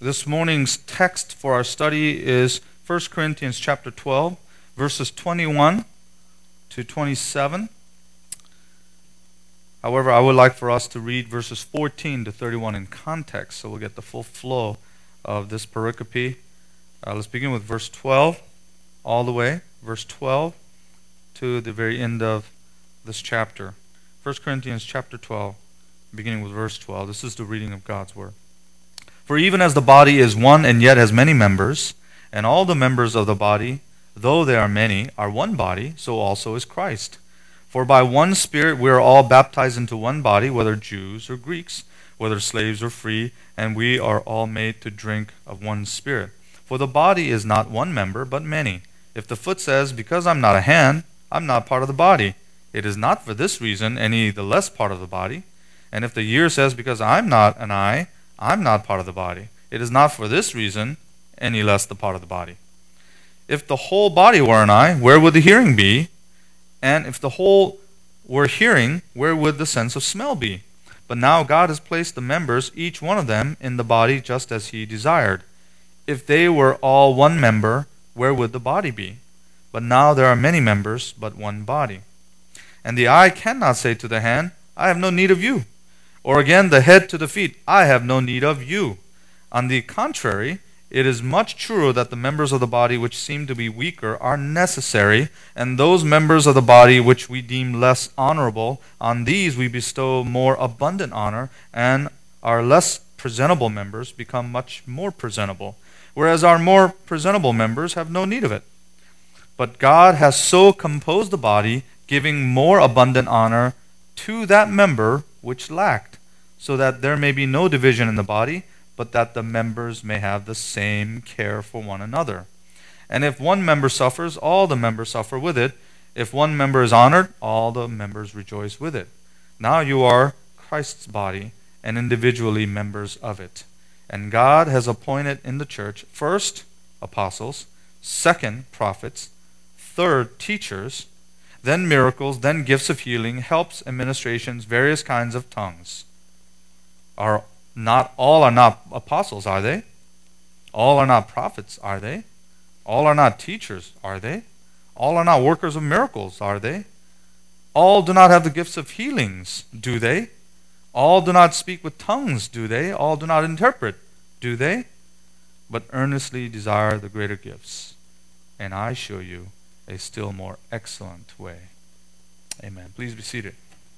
This morning's text for our study is 1 Corinthians chapter 12, verses 21 to 27. However, I would like for us to read verses 14 to 31 in context so we'll get the full flow of this pericope. Let's begin with verse 12 all the way, verse 12 to the very end of this chapter. 1 Corinthians chapter 12, beginning with verse 12. This is the reading of God's Word. For even as the body is one and yet has many members, and all the members of the body, though they are many, are one body, so also is Christ. For by one Spirit we are all baptized into one body, whether Jews or Greeks, whether slaves or free, and we are all made to drink of one Spirit. For the body is not one member, but many. If the foot says, because I'm not a hand, I'm not part of the body, it is not for this reason any the less part of the body. And if the ear says, because I'm not an eye, I'm not part of the body, it is not for this reason any less the part of the body. If the whole body were an eye, where would the hearing be? And if the whole were hearing, where would the sense of smell be? But now God has placed the members, each one of them, in the body just as He desired. If they were all one member, where would the body be? But now there are many members, but one body. And the eye cannot say to the hand, I have no need of you. Or again, the head to the feet, I have no need of you. On the contrary, it is much truer that the members of the body which seem to be weaker are necessary, and those members of the body which we deem less honorable, on these we bestow more abundant honor, and our less presentable members become much more presentable, whereas our more presentable members have no need of it. But God has so composed the body, giving more abundant honor to that member which lacked, so that there may be no division in the body, but that the members may have the same care for one another. And if one member suffers, all the members suffer with it. If one member is honored, all the members rejoice with it. Now you are Christ's body, and individually members of it. And God has appointed in the church, first, apostles, second, prophets, third, teachers, then miracles, then gifts of healing, helps, administrations, various kinds of tongues. All are not apostles, are they? All are not prophets, are they? All are not teachers, are they? All are not workers of miracles, are they? All do not have the gifts of healings, do they? All do not speak with tongues, do they? All do not interpret, do they? But earnestly desire the greater gifts, and I show you a still more excellent way. Amen. Please be seated.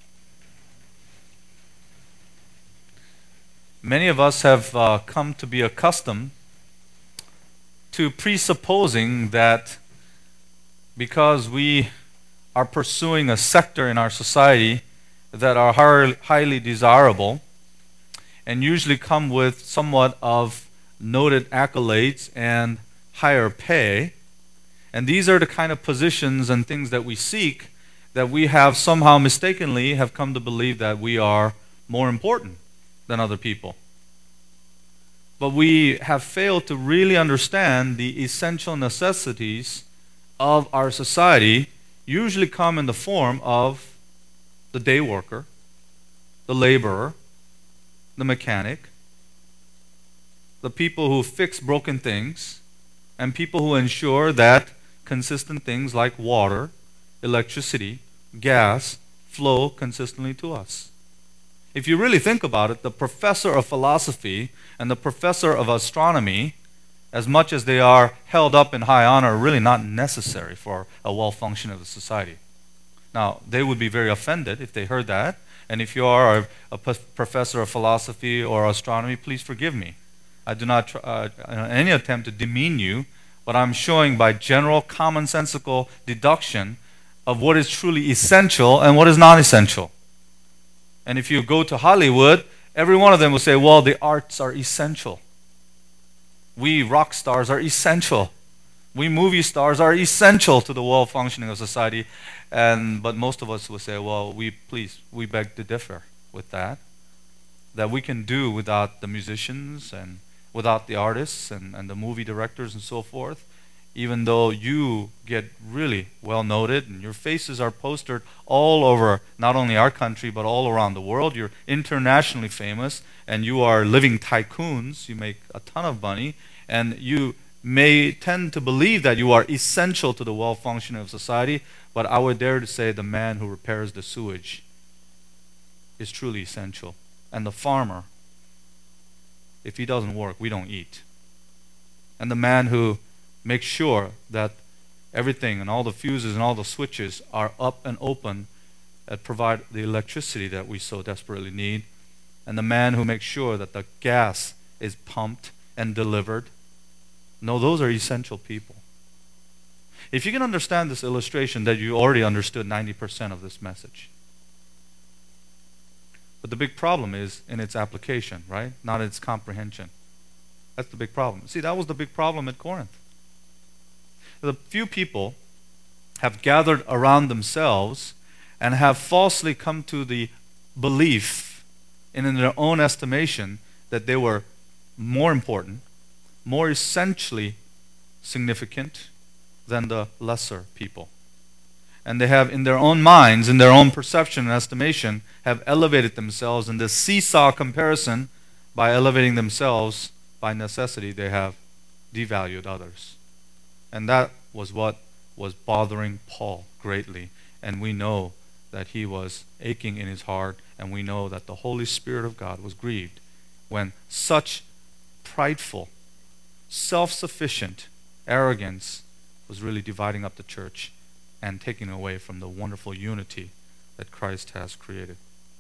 Many of us have come to be accustomed to presupposing that because we are pursuing a sector in our society that are highly desirable and usually come with somewhat of noted accolades and higher pay, and these are the kind of positions and things that we seek, that we have somehow mistakenly have come to believe that we are more important than other people. But we have failed to really understand the essential necessities of our society usually come in the form of the day worker, the laborer, the mechanic, the people who fix broken things, and people who ensure that consistent things like water, electricity, gas flow consistently to us. If you really think about it, the professor of philosophy and the professor of astronomy, as much as they are held up in high honor, are really not necessary for a well-functioning society. Now, they would be very offended if they heard that, and if you are a professor of philosophy or astronomy, please forgive me. I do not any attempt to demean you, but I'm showing by general commonsensical deduction of what is truly essential and what is non-essential. And if you go to Hollywood, every one of them will say, well, the arts are essential. We rock stars are essential. We movie stars are essential to the well-functioning of society. But most of us will say, well, we beg to differ with that. That we can do without the musicians and without the artists and the movie directors and so forth. even though you get really well noted and your faces are posted all over not only our country but all around the world. You're internationally famous and you are living tycoons. You make a ton of money and you may tend to believe that you are essential to the well-functioning of society, but I would dare to say the man who repairs the sewage is truly essential. And the farmer, if he doesn't work, we don't eat. And the man who makes sure that everything and all the fuses and all the switches are up and open that provide the electricity that we so desperately need. And the man who makes sure that the gas is pumped and delivered. No, those are essential people. If you can understand this illustration, that you already understood 90% of this message. But the big problem is in its application, right? Not its comprehension. That's the big problem. See, that was the big problem at Corinth. The few people have gathered around themselves and have falsely come to the belief, and in their own estimation, that they were more important, more essentially significant than the lesser people. And they have, in their own minds, in their own perception and estimation, have elevated themselves in this seesaw comparison. By elevating themselves, by necessity, they have devalued others. And that was what was bothering Paul greatly. And we know that he was aching in his heart, and we know that the Holy Spirit of God was grieved when such prideful, self-sufficient arrogance was really dividing up the church and taking away from the wonderful unity that Christ has created.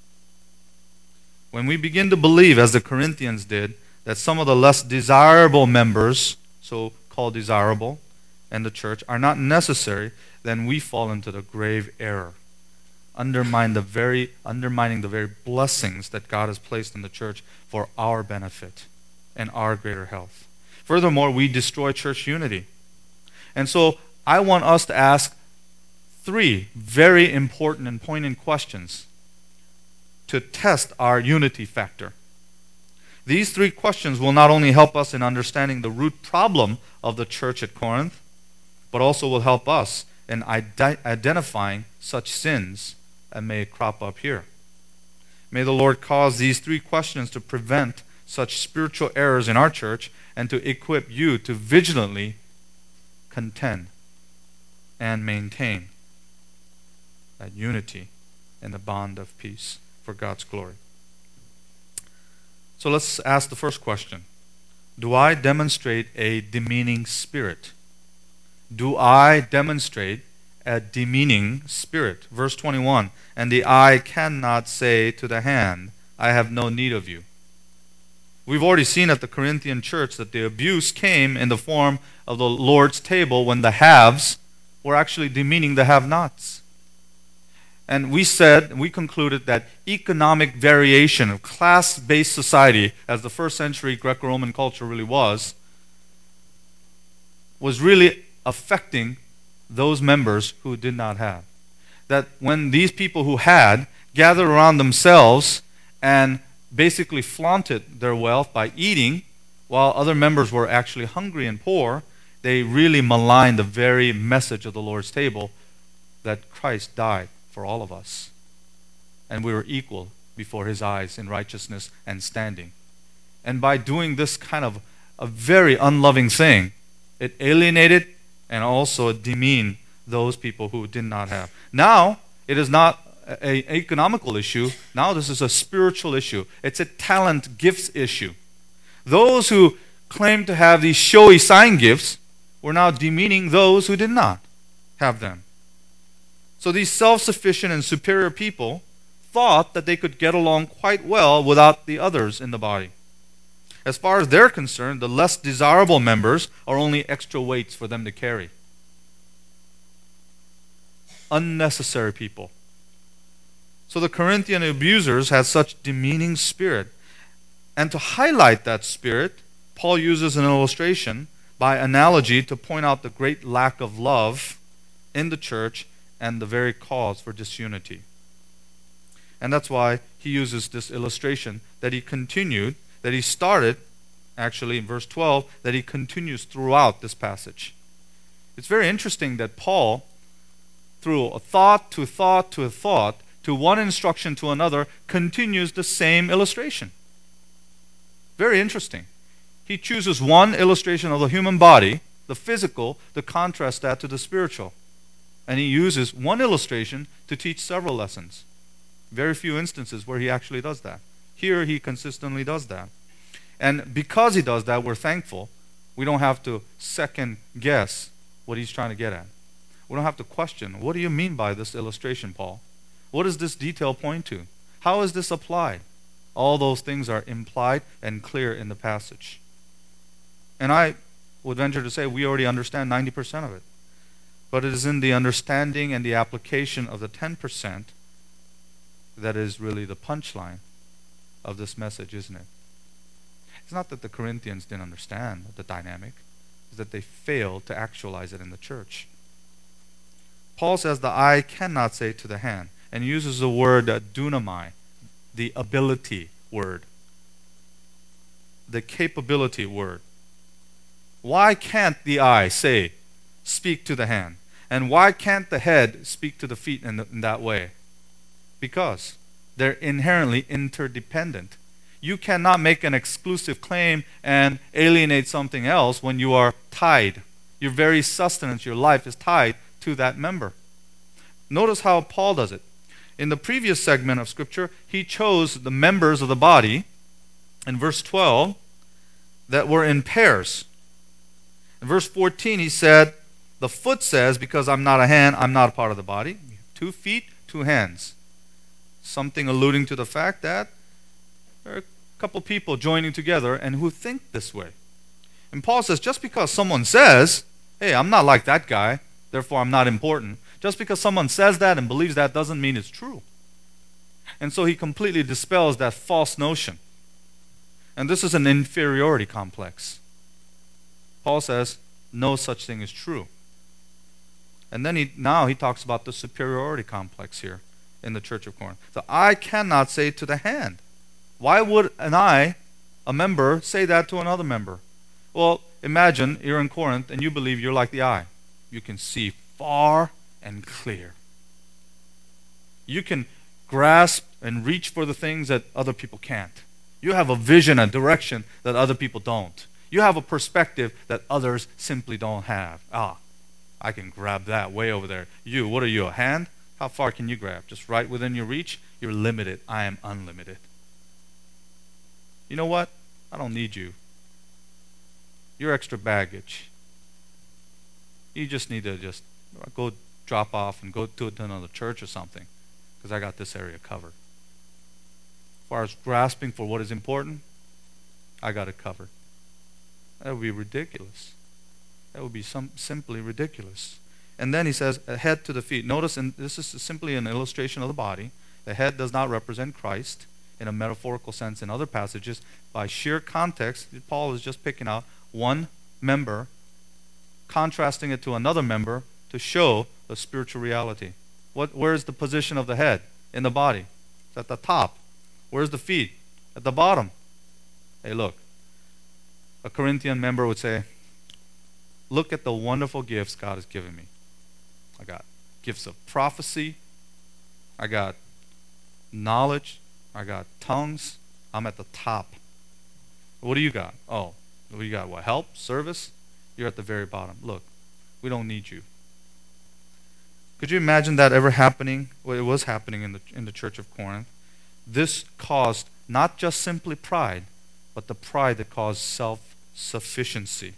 When we begin to believe, as the Corinthians did, that some of the less desirable members, so-called desirable, in the church are not necessary, then we fall into the grave error, undermining the very blessings that God has placed in the church for our benefit and our greater health. Furthermore, we destroy church unity. And so I want us to ask 3 very important and poignant questions to test our unity factor. These 3 questions will not only help us in understanding the root problem of the church at Corinth, but also will help us in identifying such sins that may crop up here. May the Lord cause these 3 questions to prevent such spiritual errors in our church and to equip you to vigilantly contend and maintain that unity in the bond of peace for God's glory. So let's ask the first question. Do I demonstrate a demeaning spirit? Do I demonstrate a demeaning spirit? Verse 21, and the eye cannot say to the hand, I have no need of you. We've already seen at the Corinthian church that the abuse came in the form of the Lord's table when the haves were actually demeaning the have-nots. And we concluded that economic variation of class-based society, as the first century Greco-Roman culture really was really affecting those members who did not have. That when these people who had gathered around themselves and basically flaunted their wealth by eating, while other members were actually hungry and poor, they really maligned the very message of the Lord's table, that Christ died for all of us, and we were equal before His eyes in righteousness and standing. And by doing this kind of a very unloving thing, it alienated and also demeaned those people who did not have. Now, it is not an economical issue. Now this is a spiritual issue. It's a talent gifts issue. Those who claim to have these showy sign gifts were now demeaning those who did not have them. So these self-sufficient and superior people thought that they could get along quite well without the others in the body. As far as they're concerned, the less desirable members are only extra weights for them to carry. Unnecessary people. So the Corinthian abusers had such demeaning spirit. And to highlight that spirit, Paul uses an illustration by analogy to point out the great lack of love in the church and the very cause for disunity. And that's why he uses this illustration that he started actually in verse 12, that he continues throughout this passage. It's very interesting that Paul, through a thought to thought to a thought, to one instruction to another, continues the same illustration. Very interesting. He chooses one illustration of the human body, the physical, to contrast that to the spiritual. And he uses one illustration to teach several lessons. Very few instances where he actually does that. Here he consistently does that. And because he does that, we're thankful. We don't have to second guess what he's trying to get at. We don't have to question, what do you mean by this illustration, Paul? What does this detail point to? How is this applied? All those things are implied and clear in the passage. And I would venture to say we already understand 90% of it. But it is in the understanding and the application of the 10% that is really the punchline of this message, isn't it? It's not that the Corinthians didn't understand the dynamic. It's that they failed to actualize it in the church. Paul says the eye cannot say to the hand, and uses the word dunamai, the ability word, the capability word. Why can't the eye speak to the hand? And why can't the head speak to the feet in that way? Because they're inherently interdependent. You cannot make an exclusive claim and alienate something else when you are tied. Your very sustenance, your life is tied to that member. Notice how Paul does it. In the previous segment of Scripture, he chose the members of the body, in verse 12, that were in pairs. In verse 14, he said, the foot says, because I'm not a hand, I'm not a part of the body. 2 feet, 2 hands. Something alluding to the fact that there are a couple people joining together and who think this way. And Paul says, just because someone says, hey, I'm not like that guy, therefore I'm not important. Just because someone says that and believes that doesn't mean it's true. And so he completely dispels that false notion. And this is an inferiority complex. Paul says, no such thing is true. And then now he talks about the superiority complex here in the church of Corinth. The eye cannot say to the hand. Why would a member, say that to another member? Well, imagine you're in Corinth and you believe you're like the eye. You can see far and clear. You can grasp and reach for the things that other people can't. You have a vision, a direction that other people don't. You have a perspective that others simply don't have. I can grab that way over there. You, what are you, a hand? How far can you grab? Just right within your reach? You're limited. I am unlimited. You know what? I don't need you. You're extra baggage. You just need to just go drop off and go to another church or something, because I got this area covered. As far as grasping for what is important, I got it covered. That would be ridiculous. That would be simply ridiculous. And then he says, head to the feet. Notice, and this is simply an illustration of the body. The head does not represent Christ in a metaphorical sense in other passages. By sheer context, Paul is just picking out one member, contrasting it to another member to show the spiritual reality. Where's the position of the head in the body? It's at the top. Where's the feet? At the bottom. Hey, look. A Corinthian member would say, look at the wonderful gifts God has given me. I got gifts of prophecy. I got knowledge. I got tongues. I'm at the top. What do you got? Oh, what do you got? What, help? Service? You're at the very bottom. Look, we don't need you. Could you imagine that ever happening? Well, it was happening in the church of Corinth. This caused not just simply pride, but the pride that caused self-sufficiency,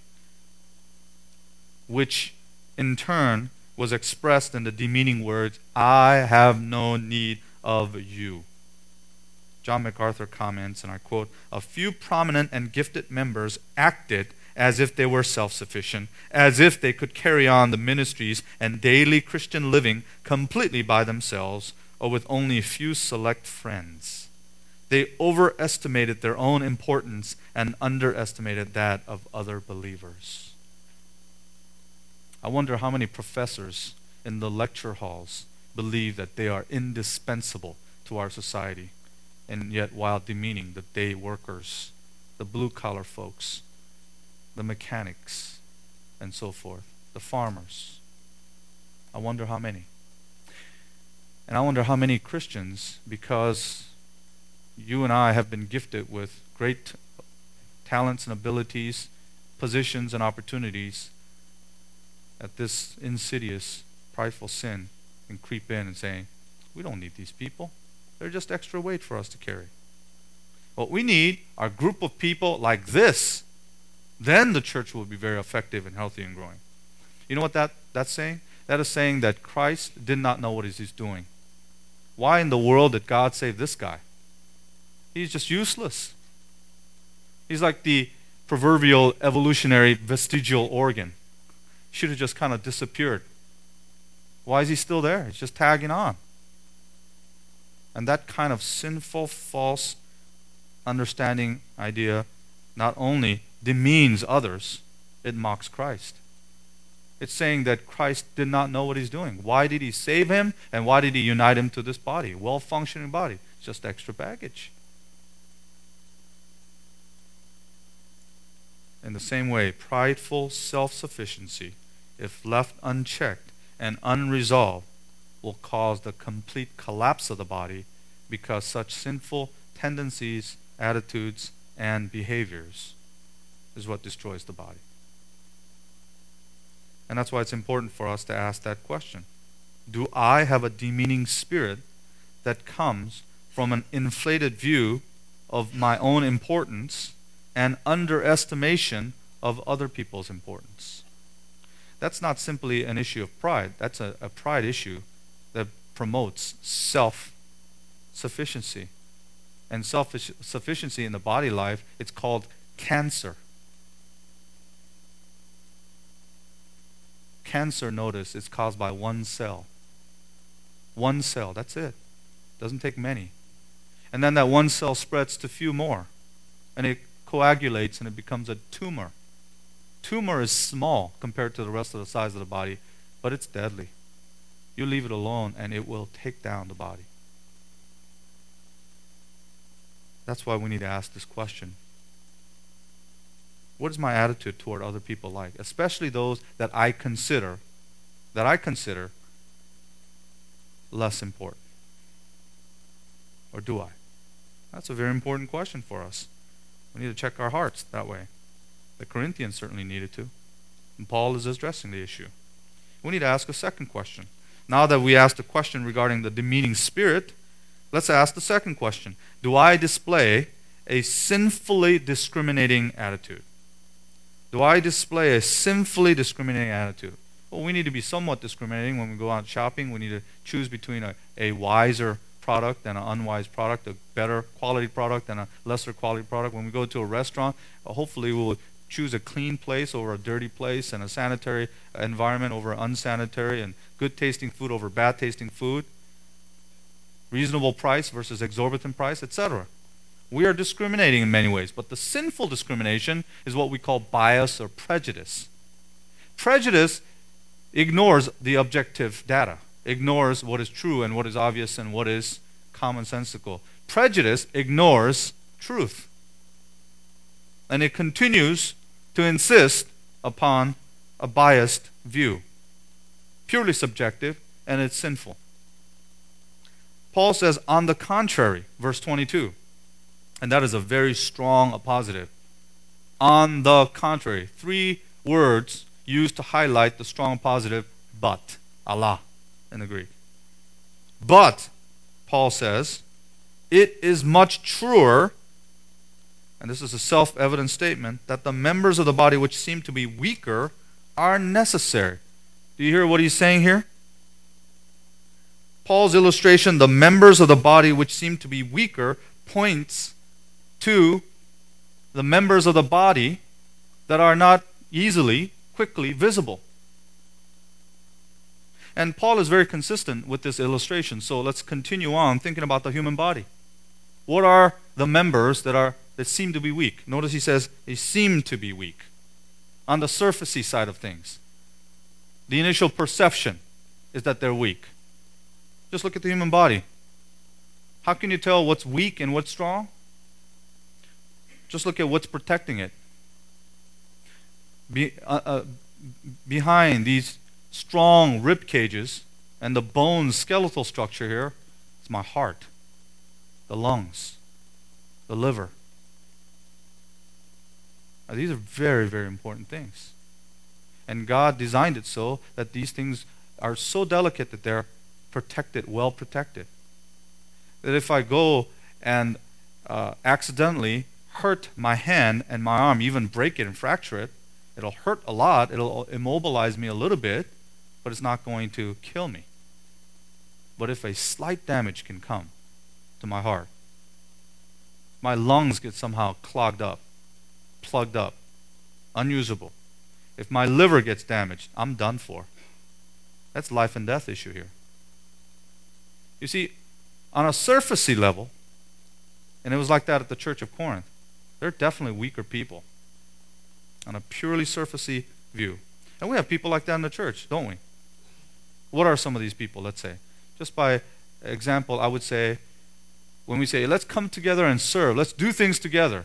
which in turn was expressed in the demeaning words, I have no need of you. John MacArthur comments, and I quote, a few prominent and gifted members acted as if they were self-sufficient, as if they could carry on the ministries and daily Christian living completely by themselves or with only a few select friends. They overestimated their own importance and underestimated that of other believers. I wonder how many professors in the lecture halls believe that they are indispensable to our society, and yet while demeaning the day workers, the blue-collar folks, the mechanics, and so forth, the farmers. I wonder how many. And I wonder how many Christians, because you and I have been gifted with great talents and abilities, positions and opportunities, that this insidious, prideful sin can creep in and say, we don't need these people. They're just extra weight for us to carry. What we need are a group of people like this. Then the church will be very effective and healthy and growing. You know what that's saying? That is saying that Christ did not know what he's doing. Why in the world did God save this guy? He's just useless. He's like the proverbial evolutionary vestigial organ. Should have just kind of disappeared. Why is he still there? He's just tagging on. And that kind of sinful, false understanding idea not only demeans others, it mocks Christ. It's saying that Christ did not know what he's doing. Why did he save him? And why did he unite him to this body? Well-functioning body. It's just extra baggage. In the same way, prideful self-sufficiency, if left unchecked and unresolved, will cause the complete collapse of the body, because such sinful tendencies, attitudes, and behaviors is what destroys the body. And that's why it's important for us to ask that question. Do I have a demeaning spirit that comes from an inflated view of my own importance and underestimation of other people's importance? That's not simply an issue of pride. That's a pride issue that promotes self-sufficiency. And self-sufficiency in the body life, it's called cancer. Cancer, notice, is caused by one cell. One cell, that's it. Doesn't take many. And then that one cell spreads to few more. And it coagulates and it becomes a tumor. Tumor is small compared to the rest of the size of the body, but it's deadly. You leave it alone and it will take down the body. That's why we need to ask this question. What is my attitude toward other people like? Especially those that I consider less important. Or do I? That's a very important question for us. We need to check our hearts that way. The Corinthians certainly needed to. And Paul is addressing the issue. We need to ask a second question. Now that we asked a question regarding the demeaning spirit, let's ask the second question. Do I display a sinfully discriminating attitude? Do I display a sinfully discriminating attitude? Well, we need to be somewhat discriminating when we go out shopping. We need to choose between a wiser product and an unwise product, a better quality product and a lesser quality product. When we go to a restaurant, hopefully we'll choose a clean place over a dirty place, and a sanitary environment over unsanitary, and good tasting food over bad tasting food, reasonable price versus exorbitant price, etc. We are discriminating in many ways, but the sinful discrimination is what we call bias or prejudice. Prejudice ignores the objective data, ignores what is true and what is obvious and what is commonsensical. Prejudice ignores truth. And it continues to insist upon a biased view, purely subjective, and it's sinful. Paul says, on the contrary, verse 22, and that is a very strong appositive. On the contrary, 3 words used to highlight the strong positive, but, Allah, in the Greek. But, Paul says, it is much truer, and this is a self-evident statement, that the members of the body which seem to be weaker are necessary. Do you hear what he's saying here? Paul's illustration, the members of the body which seem to be weaker, points to the members of the body that are not easily, quickly visible. And Paul is very consistent with this illustration. So let's continue on thinking about the human body. What are the members that seem to be weak? Notice he says they seem to be weak. On the surfacey side of things, the initial perception is that they're weak. Just look at the human body. How can you tell what's weak and what's strong? Just look at what's protecting it. behind these strong rib cages and the bone skeletal structure here is my heart, the lungs, the liver. Now, these are very, very important things. And God designed it so that these things are so delicate that they're protected, well protected. That if I go and accidentally hurt my hand and my arm, even break it and fracture it, it'll hurt a lot, it'll immobilize me a little bit, but it's not going to kill me. But if a slight damage can come to my heart, my lungs get somehow clogged up, plugged up, unusable. If my liver gets damaged, I'm done for. That's life and death issue here. You see, on a surfacey level, and it was like that at the Church of Corinth, they're definitely weaker people on a purely surfacey view. And we have people like that in the church, don't we? What are some of these people, let's say? Just by example, I would say, when we say, let's come together and serve, let's do things together,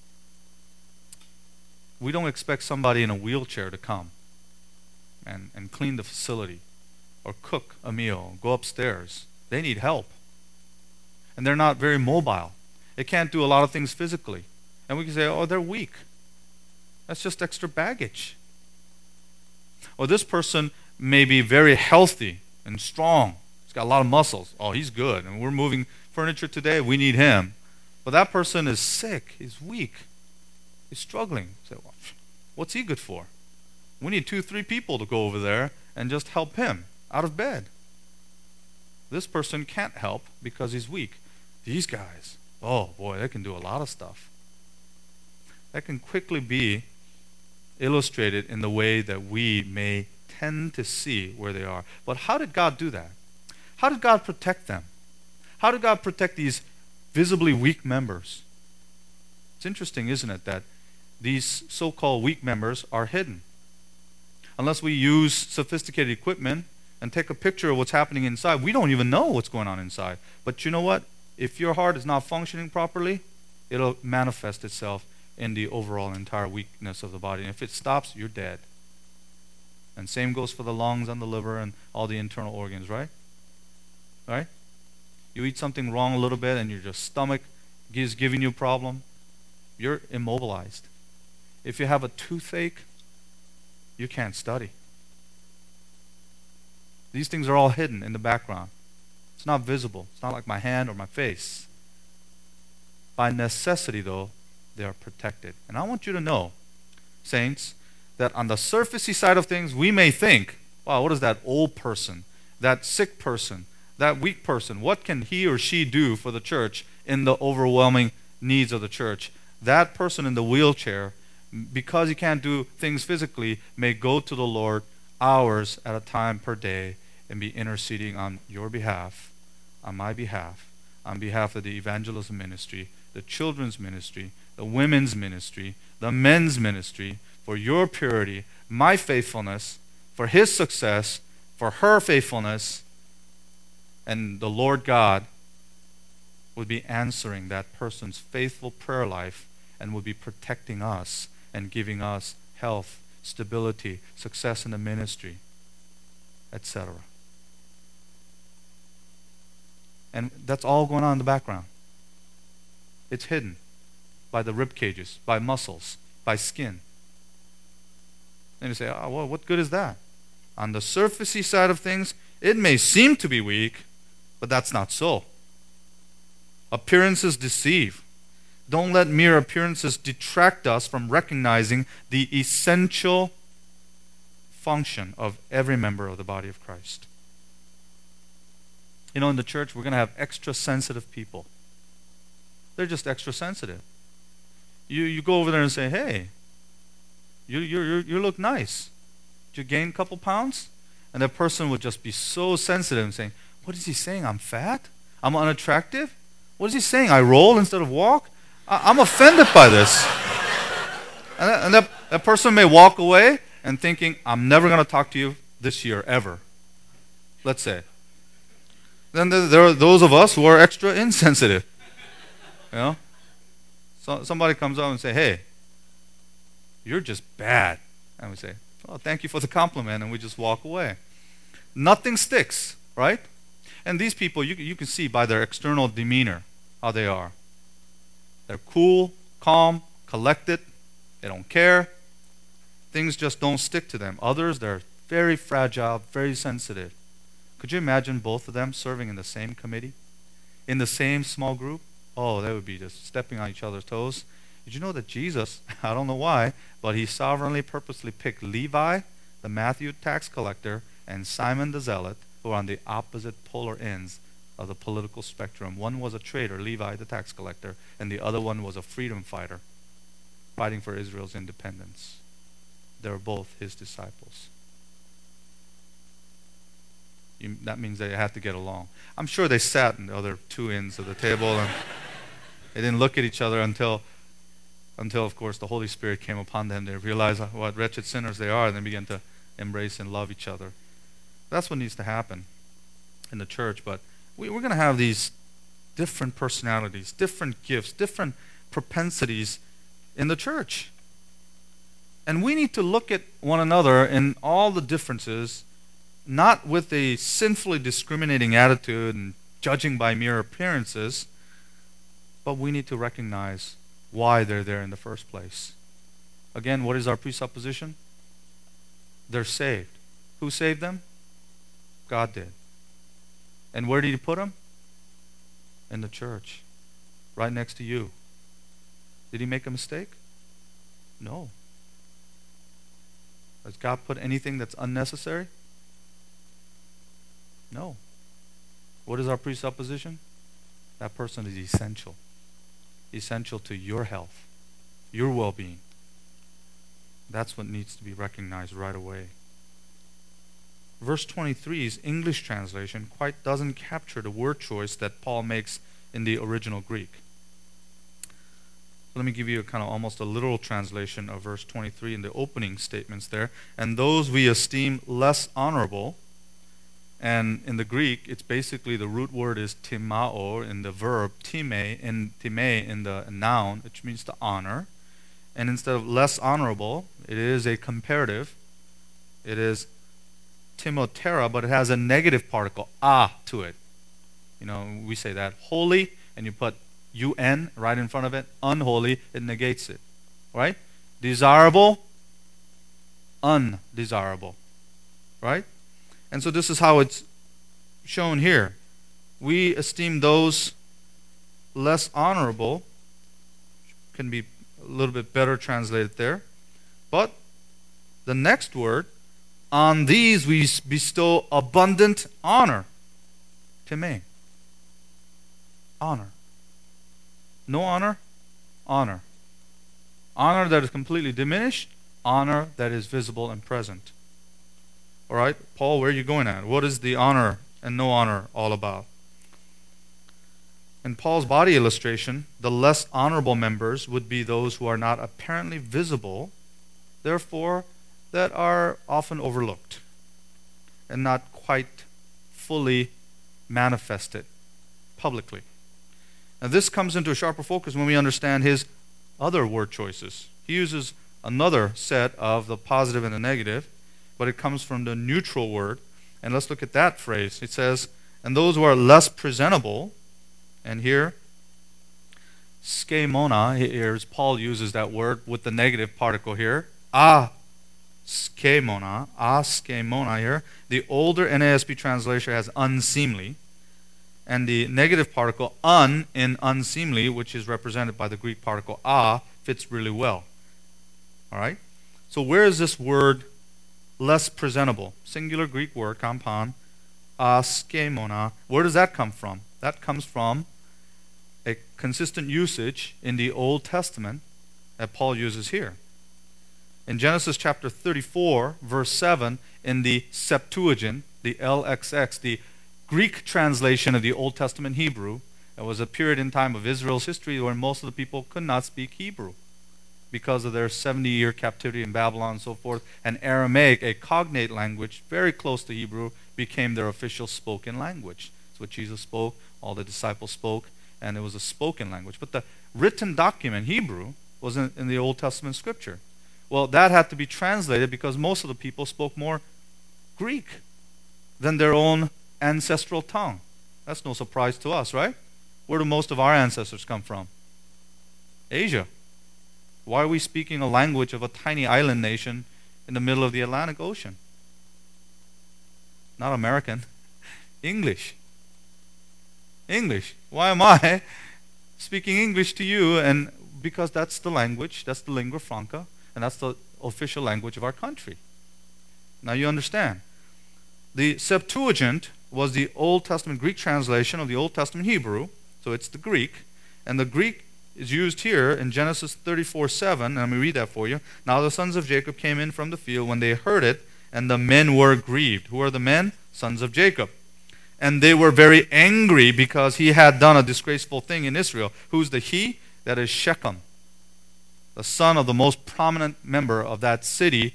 we don't expect somebody in a wheelchair to come and clean the facility or cook a meal, go upstairs. They need help. And they're not very mobile. They can't do a lot of things physically. And we can say, oh, they're weak. That's just extra baggage. Or this person may be very healthy and strong. He's got a lot of muscles. Oh, he's good. And we're moving furniture today. We need him. But that person is sick. He's weak. He's struggling. You say, well, what's he good for? We need 2-3 people to go over there and just help him out of bed. This person can't help because he's weak. These guys, oh boy, they can do a lot of stuff. That can quickly be illustrated in the way that we may tend to see where they are. But how did God do that? How did God protect them? How did God protect these visibly weak members? It's interesting, isn't it, that these so-called weak members are hidden. Unless we use sophisticated equipment and take a picture of what's happening inside, we don't even know what's going on inside. But you know what? If your heart is not functioning properly, it'll manifest itself in the overall entire weakness of the body. And if it stops, you're dead. And same goes for the lungs and the liver and all the internal organs, right? Right? You eat something wrong a little bit and your stomach is giving you a problem, you're immobilized. If you have a toothache, you can't study. These things are all hidden in the background. It's not visible. It's not like my hand or my face. By necessity, though, they are protected. And I want you to know, saints, that on the surfacey side of things, we may think, wow, what is that old person, that sick person, that weak person? What can he or she do for the church in the overwhelming needs of the church? That person in the wheelchair, because he can't do things physically, may go to the Lord hours at a time per day and be interceding on your behalf, on my behalf, on behalf of the evangelism ministry, the children's ministry, the women's ministry, the men's ministry, for your purity, my faithfulness, for his success, for her faithfulness, and the Lord God would be answering that person's faithful prayer life and would be protecting us and giving us health, stability, success in the ministry, etc. And that's all going on in the background. It's hidden by the rib cages, by muscles, by skin. And you say, oh, well, what good is that? On the surfacey side of things, it may seem to be weak, but that's not so. Appearances deceive. Don't let mere appearances detract us from recognizing the essential function of every member of the body of Christ. You know, in the church, we're going to have extra sensitive people. They're just extra sensitive. You go over there and say, hey, you look nice. Did you gain a couple pounds? And that person would just be so sensitive and saying, what is he saying? I'm fat? I'm unattractive? What is he saying? I roll instead of walk? I'm offended by this. And that person may walk away and thinking, I'm never going to talk to you this year, ever. Let's say. Then there are those of us who are extra insensitive. You know? So somebody comes up and say, hey, you're just bad. And we say, Oh, thank you for the compliment, and we just walk away. Nothing sticks, right? And these people, you can see by their external demeanor how they are. They're cool, calm, collected. They don't care. Things just don't stick to them. Others, they're very fragile, very sensitive. Could you imagine both of them serving in the same committee, in the same small group? Oh, they would be just stepping on each other's toes. Did you know that Jesus, I don't know why, but he sovereignly, purposely picked Levi, the Matthew tax collector, and Simon the Zealot, who are on the opposite polar ends of the political spectrum. One was a traitor, Levi the tax collector, and the other one was a freedom fighter, fighting for Israel's independence. They were both his disciples. That means they had to get along. I'm sure they sat in the other two ends of the table and they didn't look at each other until, of course, the Holy Spirit came upon them. They realized what wretched sinners they are, and they began to embrace and love each other. That's what needs to happen in the church. But we're going to have these different personalities, different gifts, different propensities in the church. And we need to look at one another in all the differences, not with a sinfully discriminating attitude and judging by mere appearances, but we need to recognize why they're there in the first place. Again, what is our presupposition? They're saved. Who saved them? God did. And where did he put them? In the church, right next to you. Did he make a mistake? No. Has God put anything that's unnecessary? No. What is our presupposition? That person is essential. Essential to your health, your well-being. That's what needs to be recognized right away. Verse 23's English translation quite doesn't capture the word choice that Paul makes in the original Greek. Let me give you a kind of almost a literal translation of verse 23 in the opening statements there. And those we esteem less honorable. And in the Greek, it's basically the root word is timao in the verb, time in the noun, which means to honor. And instead of less honorable, it is a comparative. It is timotera, but it has a negative particle, to it. You know, we say that. Holy, and you put un right in front of it. Unholy, it negates it. Right? Desirable, undesirable. Right? And so this is how it's shown here. We esteem those less honorable, can be a little bit better translated there. But the next word, on these we bestow abundant honor. Time. Honor. No honor? Honor. Honor that is completely diminished, honor that is visible and present. All right, Paul, where are you going at? What is the honor and no honor all about? In Paul's body illustration, the less honorable members would be those who are not apparently visible, therefore, that are often overlooked and not quite fully manifested publicly. Now, this comes into a sharper focus when we understand his other word choices. He uses another set of the positive and the negative, but it comes from the neutral word. And let's look at that phrase. It says, and those who are less presentable, and here, skemona, here Paul uses that word with the negative particle here, skemona here. The older NASB translation has unseemly, and the negative particle in unseemly, which is represented by the Greek particle fits really well. All right? So where is this word less presentable? Singular Greek word, compound, skemona. Where does that come from? That comes from a consistent usage in the Old Testament that Paul uses here. In Genesis chapter 34, verse 7, in the Septuagint, the LXX, the Greek translation of the Old Testament Hebrew, there was a period in time of Israel's history where most of the people could not speak Hebrew because of their 70-year captivity in Babylon and so forth. And Aramaic, a cognate language very close to Hebrew, became their official spoken language. It's what Jesus spoke, all the disciples spoke, and it was a spoken language. But the written document, Hebrew, was in the Old Testament scripture. Well, that had to be translated because most of the people spoke more Greek than their own ancestral tongue. That's no surprise to us, right? Where do most of our ancestors come from? Asia. Why are we speaking a language of a tiny island nation in the middle of the Atlantic Ocean? Not American. English. English. Why am I speaking English to you? And because that's the language, that's the lingua franca, and that's the official language of our country. Now you understand. The Septuagint was the Old Testament Greek translation of the Old Testament Hebrew, so it's the Greek, and the Greek is used here in Genesis 34:7, and let me read that for you. Now the sons of Jacob came in from the field when they heard it, and the men were grieved. Who are the men? Sons of Jacob. And they were very angry because he had done a disgraceful thing in Israel. Who's the he? That is Shechem, the son of the most prominent member of that city,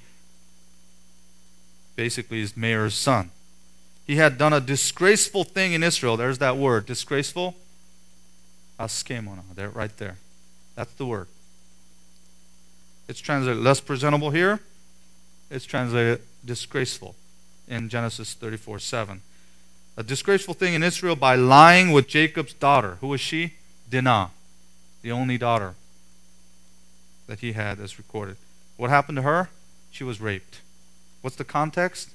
basically his mayor's son. He had done a disgraceful thing in Israel. There's that word, disgraceful. Askemona, there, right there. That's the word. It's translated less presentable here. It's translated disgraceful in Genesis 34:7. A disgraceful thing in Israel by lying with Jacob's daughter. Who was she? Dinah, the only daughter that he had as recorded. What happened to her? She was raped. What's the context?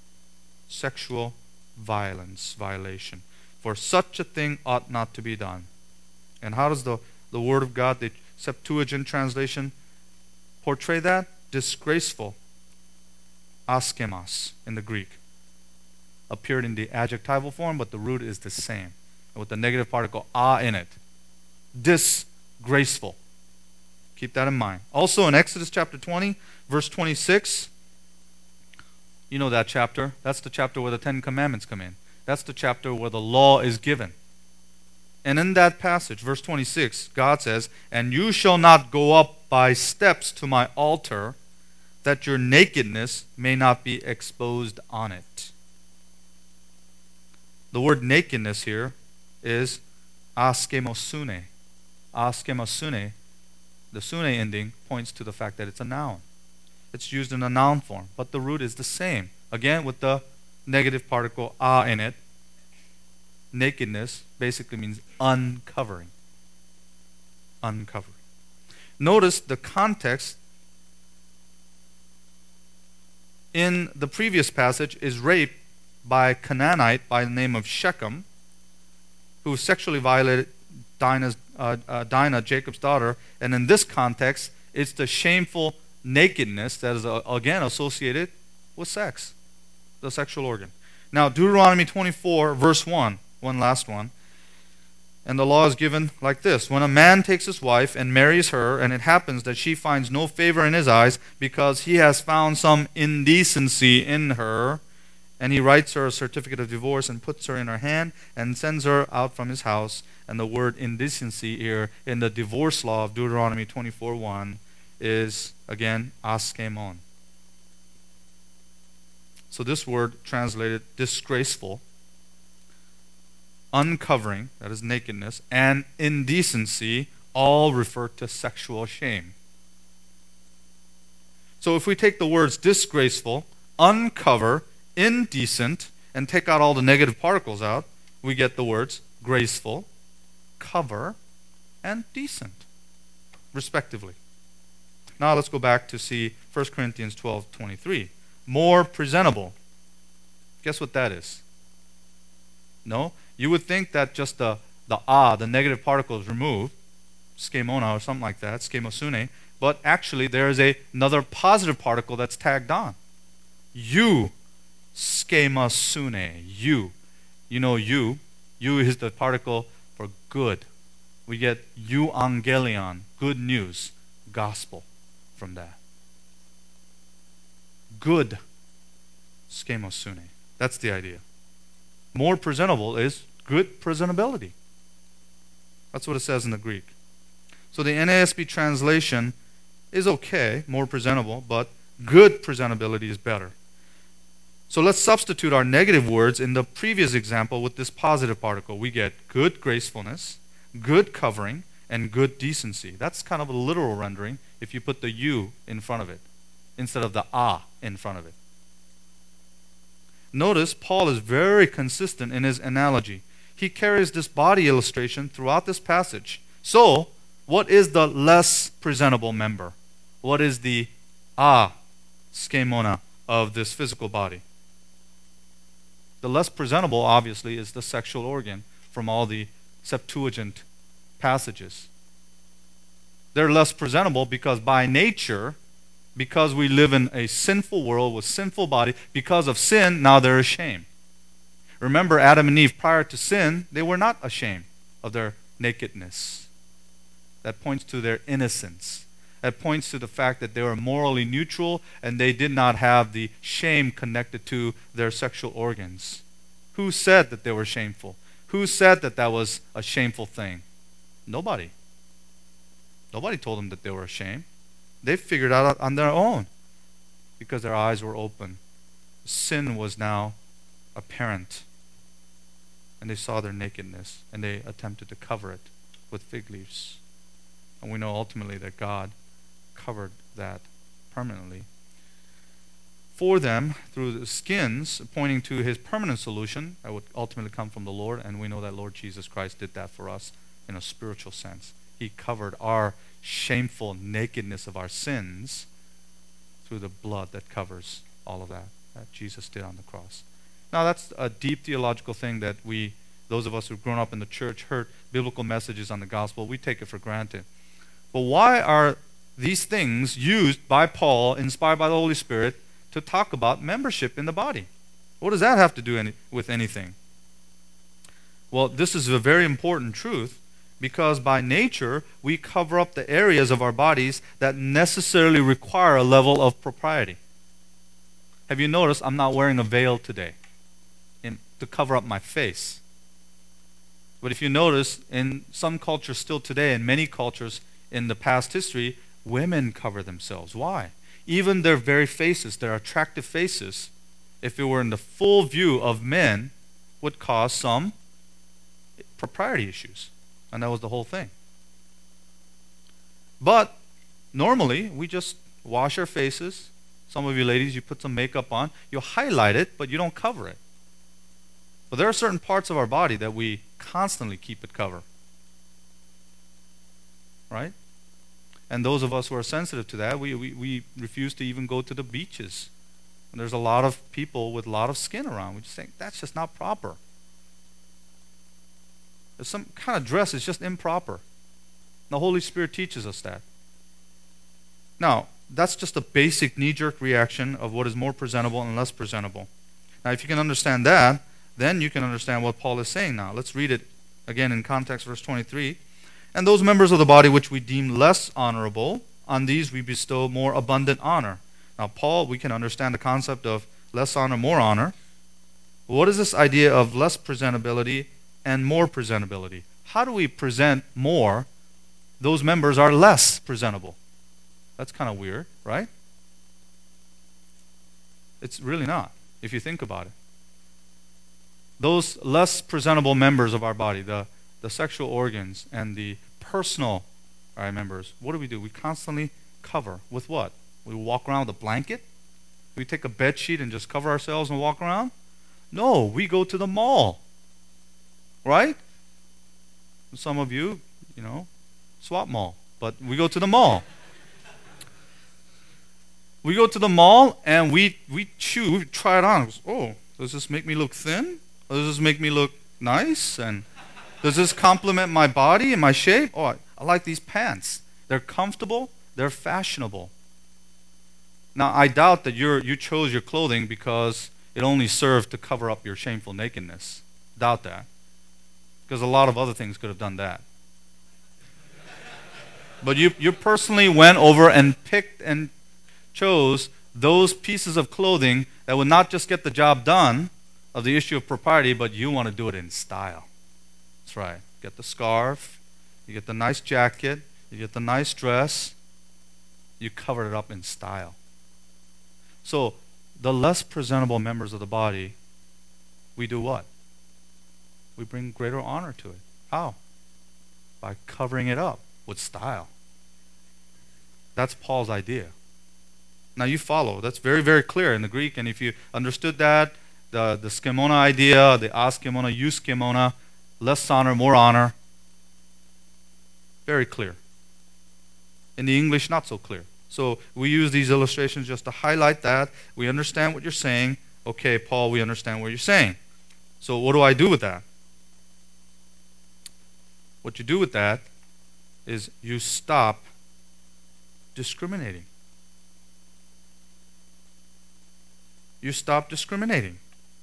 Sexual violence, violation. For such a thing ought not to be done. And how does the Word of God, the Septuagint translation, portray that? Disgraceful. Askemos in the Greek. Appeared in the adjectival form, but the root is the same, with the negative particle a in it. Disgraceful. Keep that in mind. Also in Exodus chapter 20, verse 26, you know that chapter. That's the chapter where the Ten Commandments come in. That's the chapter where the law is given. And in that passage, verse 26, God says, "And you shall not go up by steps to my altar, that your nakedness may not be exposed on it." The word nakedness here is askemosune. Askemosune, the sune ending, points to the fact that it's a noun. It's used in a noun form, but the root is the same. Again, with the negative particle a in it. Nakedness basically means uncovering. Uncovering. Notice the context in the previous passage is rape by a Canaanite by the name of Shechem, who sexually violated Dinah, Jacob's daughter. And in this context, it's the shameful nakedness that is again associated with sex, the sexual organ. Now, Deuteronomy 24, verse 1, one last one. And the law is given like this: when a man takes his wife and marries her, and it happens that she finds no favor in his eyes because he has found some indecency in her, and he writes her a certificate of divorce and puts her in her hand and sends her out from his house. And the word indecency here in the divorce law of Deuteronomy 24:1 is, again, askemon. So this word translated disgraceful, uncovering, that is nakedness, and indecency all refer to sexual shame. So if we take the words disgraceful, uncover, indecent, and take out all the negative particles out, we get the words graceful, cover, and decent, respectively. Now let's go back to see 1 Corinthians 12:23. More presentable. Guess what that is? No? You would think that just the negative particle is removed, skemona or something like that, skemosune, but actually there is another positive particle that's tagged on. You, skemosune, you. You know you. You is the particle for good. We get euangelion, good news, gospel from that. Good, skemosune. That's the idea. More presentable is good presentability. That's what it says in the Greek. So the NASB translation is okay, more presentable, but good presentability is better. So let's substitute our negative words in the previous example with this positive particle. We get good gracefulness, good covering, and good decency. That's kind of a literal rendering if you put the you in front of it. instead of the in front of it. Notice Paul is very consistent in his analogy. He carries this body illustration throughout this passage. So, what is the less presentable member? What is the skemona of this physical body? The less presentable, obviously, is the sexual organ from all the Septuagint passages. They're less presentable because by nature, because we live in a sinful world with sinful body, because of sin, now they're ashamed. Remember, Adam and Eve, prior to sin, they were not ashamed of their nakedness. That points to their innocence. That points to the fact that they were morally neutral and they did not have the shame connected to their sexual organs. Who said that they were shameful? Who said that that was a shameful thing? Nobody. Nobody told them that they were ashamed. They figured out on their own because their eyes were open. Sin was now apparent. And they saw their nakedness and they attempted to cover it with fig leaves. And we know ultimately that God covered that permanently for them through the skins, pointing to his permanent solution that would ultimately come from the Lord. And we know that Lord Jesus Christ did that for us in a spiritual sense. He covered our shameful nakedness of our sins through the blood that covers all of that Jesus did on the cross. Now that's a deep theological thing that those of us who've grown up in the church, heard biblical messages on the gospel, we take it for granted. But why are these things used by Paul, inspired by the Holy Spirit, to talk about membership in the body? What does that have to do with anything? Well, this is a very important truth because by nature, we cover up the areas of our bodies that necessarily require a level of propriety. Have you noticed I'm not wearing a veil today to cover up my face? But if you notice, in some cultures still today, and many cultures in the past history, women cover themselves. Why? Even their very faces, their attractive faces, if it were in the full view of men, would cause some propriety issues. And that was the whole thing. But normally, we just wash our faces. Some of you ladies, you put some makeup on. You highlight it, but you don't cover it. But there are certain parts of our body that we constantly keep it covered. Right? And those of us who are sensitive to that, we refuse to even go to the beaches. And there's a lot of people with a lot of skin around. We just think, that's just not proper. There's some kind of dress is just improper. The Holy Spirit teaches us that. Now, that's just a basic knee-jerk reaction of what is more presentable and less presentable. Now, if you can understand that, then you can understand what Paul is saying now. Let's read it again in context, verse 23. And those members of the body which we deem less honorable, on these we bestow more abundant honor. Now, Paul, we can understand the concept of less honor, more honor. What is this idea of less presentability and more presentability? How do we present more? Those members are less presentable. That's kind of weird, right? It's really not, if you think about it. Those less presentable members of our body, the sexual organs and the personal members, what do? We constantly cover with what? We walk around with a blanket? We take a bed sheet and just cover ourselves and walk around? No, we go to the mall. Right? Some of you, swap mall. But we go to the mall. We go to the mall and we try it on. Oh, does this make me look thin? Or does this make me look nice? And does this complement my body and my shape? Oh, I like these pants. They're comfortable. They're fashionable. Now, I doubt that you chose your clothing because it only served to cover up your shameful nakedness. Doubt that. Because a lot of other things could have done that. But you personally went over and picked and chose those pieces of clothing that would not just get the job done of the issue of propriety, but you want to do it in style. That's right. Get the scarf, you get the nice jacket, you get the nice dress, you covered it up in style. So the less presentable members of the body, we do what? We bring greater honor to it. How? By covering it up with style. That's Paul's idea. Now you follow. That's very, very clear in the Greek. And if you understood that, the skemona idea, the askemona, euskemona, less honor, more honor, very clear. In the English, not so clear. So we use these illustrations just to highlight that. We understand what you're saying. Okay, Paul, we understand what you're saying. So what do I do with that? What you do with that is you stop discriminating. You stop discriminating.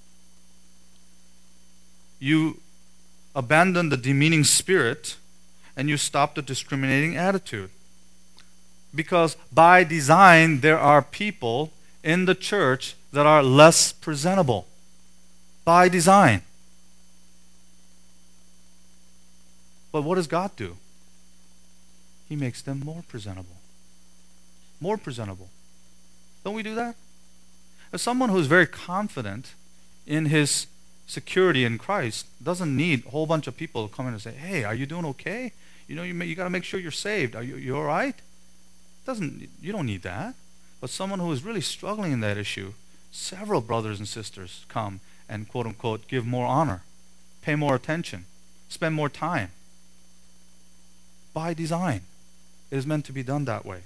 You abandon the demeaning spirit and you stop the discriminating attitude. Because by design, there are people in the church that are less presentable. By design. But what does God do? He makes them more presentable. More presentable. Don't we do that? As someone who's very confident in his security in Christ doesn't need a whole bunch of people to come in and say, hey, are you doing okay? You got to make sure you're saved. Are you all right? You don't need that. But someone who is really struggling in that issue, several brothers and sisters come and quote unquote give more honor, pay more attention, spend more time. By design. It is meant to be done that way.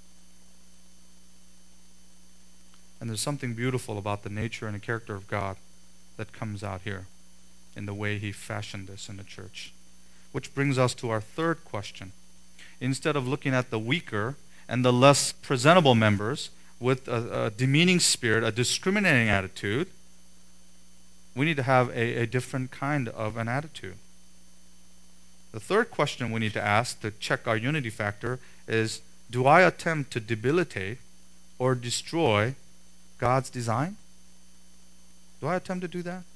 And there's something beautiful about the nature and the character of God that comes out here in the way He fashioned this in the church. Which brings us to our third question. Instead of looking at the weaker and the less presentable members with a demeaning spirit, a discriminating attitude, we need to have a different kind of an attitude. The third question we need to ask to check our unity factor is, do I attempt to debilitate or destroy God's design? Do I attempt to do that?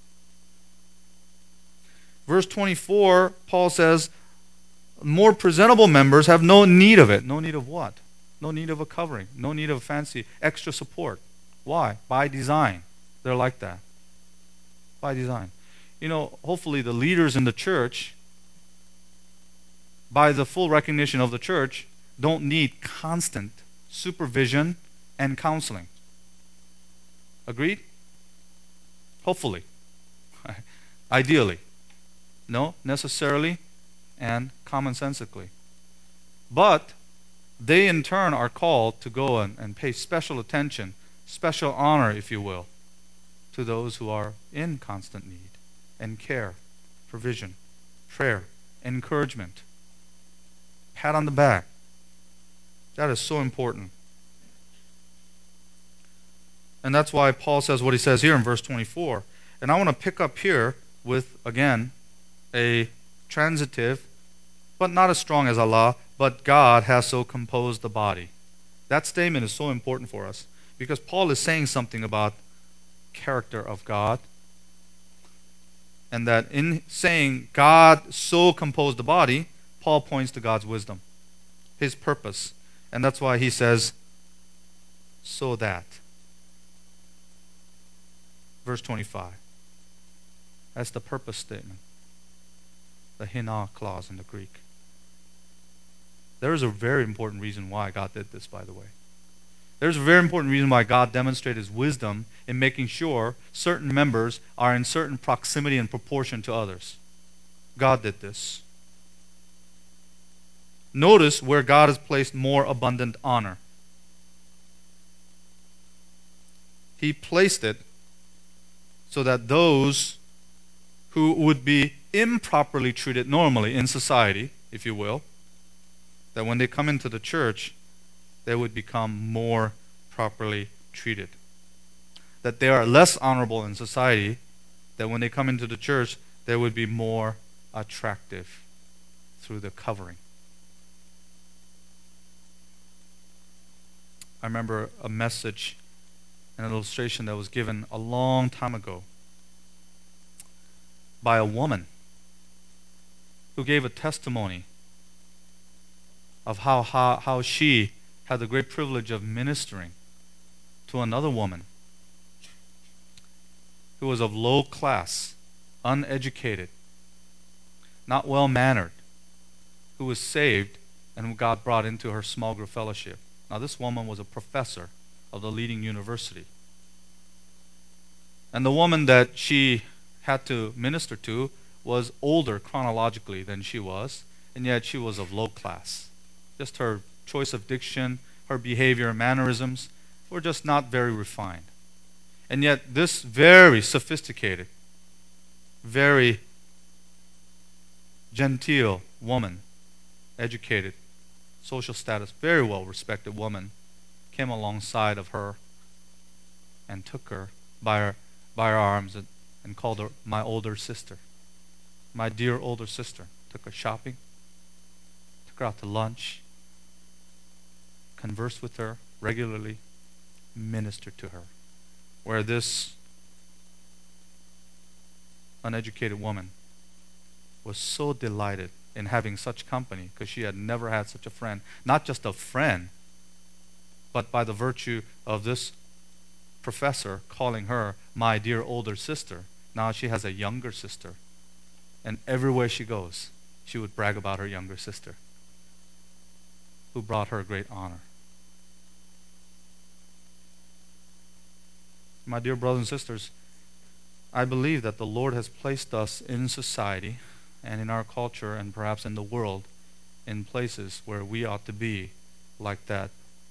Verse 24, Paul says, more presentable members have no need of it. No need of what? No need of a covering. No need of fancy extra support. Why? By design. They're like that. By design. Hopefully the leaders in the church, by the full recognition of the church, don't need constant supervision and counseling. Agreed? Hopefully. Ideally. No, necessarily and commonsensically. But they in turn are called to go and pay special attention, special honor, if you will, to those who are in constant need and care, provision, prayer, encouragement, pat on the back. That is so important. And that's why Paul says what he says here in verse 24. And I want to pick up here with, again, a transitive, but not as strong as Allah, but God has so composed the body. That statement is so important for us because Paul is saying something about character of God, and that in saying God so composed the body, Paul points to God's wisdom, His purpose. And that's why he says, so that. Verse 25. That's the purpose statement. The hina clause in the Greek. There is a very important reason why God did this, by the way. There's a very important reason why God demonstrated His wisdom in making sure certain members are in certain proximity and proportion to others. God did this. Notice where God has placed more abundant honor. He placed it so that those who would be improperly treated normally in society, if you will, that when they come into the church, they would become more properly treated. That they are less honorable in society, that when they come into the church, they would be more attractive through the covering. I remember a message, an illustration that was given a long time ago by a woman who gave a testimony of how she had the great privilege of ministering to another woman who was of low class, uneducated, not well-mannered, who was saved and who God brought into her small group fellowship. Now this woman was a professor of the leading university. And the woman that she had to minister to was older chronologically than she was, and yet she was of low class. Just her choice of diction, her behavior and mannerisms were just not very refined. And yet this very sophisticated, very genteel woman, educated, social status, very well respected woman, came alongside of her and took her by her arms and called her my older sister. My dear older sister. Took her shopping, took her out to lunch, conversed with her regularly, ministered to her. Where this uneducated woman was so delighted in having such company because she had never had such a friend. Not just a friend, but by the virtue of this professor calling her my dear older sister, now she has a younger sister. And everywhere she goes, she would brag about her younger sister, who brought her great honor. My dear brothers and sisters, I believe that the Lord has placed us in society and in our culture and perhaps in the world in places where we ought to be like that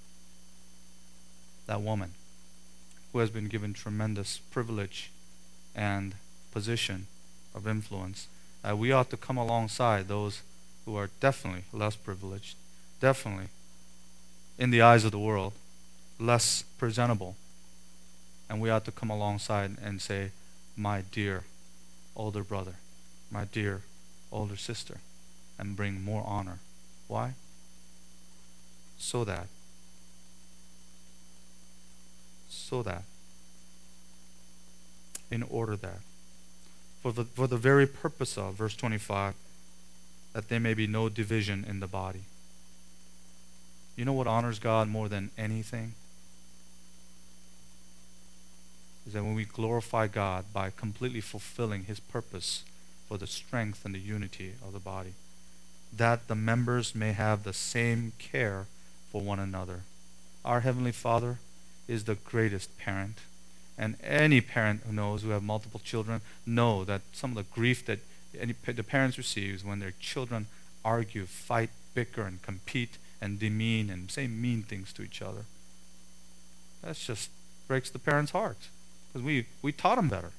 woman who has been given tremendous privilege and position of influence. We ought to come alongside those who are definitely less privileged, definitely, in the eyes of the world, less presentable. And we ought to come alongside and say, my dear older brother, my dear older sister, and bring more honor. Why? So that in order that for the very purpose of verse 25, that there may be no division in the body. You know what honors God more than anything? Is that when we glorify God by completely fulfilling His purpose for the strength and the unity of the body, that the members may have the same care for one another. Our Heavenly Father is the greatest parent, and any parent who knows, who have multiple children, know that some of the grief that the parents receives when their children argue, fight, bicker, and compete, and demean, and say mean things to each other. That just breaks the parents' heart, because we taught them better.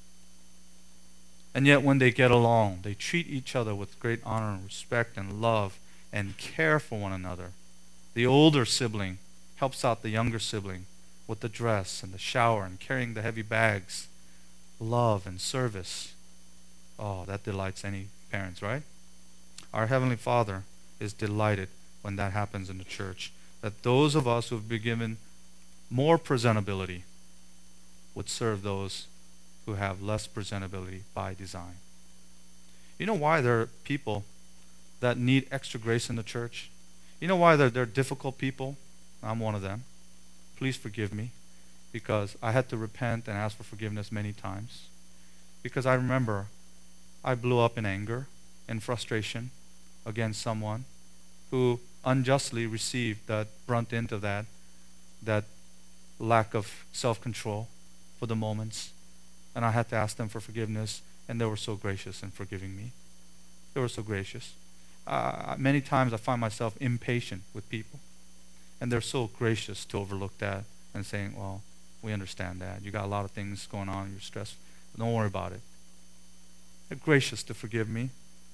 And yet when they get along, they treat each other with great honor and respect and love and care for one another. The older sibling helps out the younger sibling with the dress and the shower and carrying the heavy bags. Love and service. Oh, that delights any parents, right? Our Heavenly Father is delighted when that happens in the church. That those of us who have been given more presentability would serve those who have less presentability by design. You know why there are people that need extra grace in the church? You know why they're difficult people? I'm one of them. Please forgive me, because I had to repent and ask for forgiveness many times. Because I remember I blew up in anger and frustration against someone who unjustly received that brunt end of that lack of self-control for the moments. And I had to ask them for forgiveness, and they were so gracious in forgiving me. They were so gracious. Many times I find myself impatient with people, and they're so gracious to overlook that and saying, well, we understand that. You got a lot of things going on, you're stressed. Don't worry about it. They're gracious to forgive me.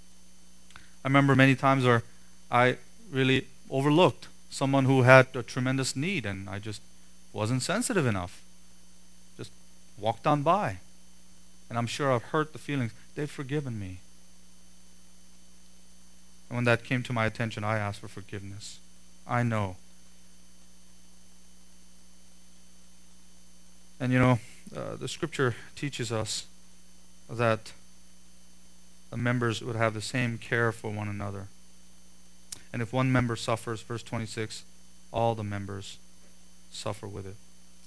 I remember many times where I really overlooked someone who had a tremendous need, and I just wasn't sensitive enough. Just walked on by. And I'm sure I've hurt the feelings. They've forgiven me. And when that came to my attention, I asked for forgiveness. I know. And you know, the scripture teaches us that the members would have the same care for one another. And if one member suffers, verse 26, all the members suffer with it.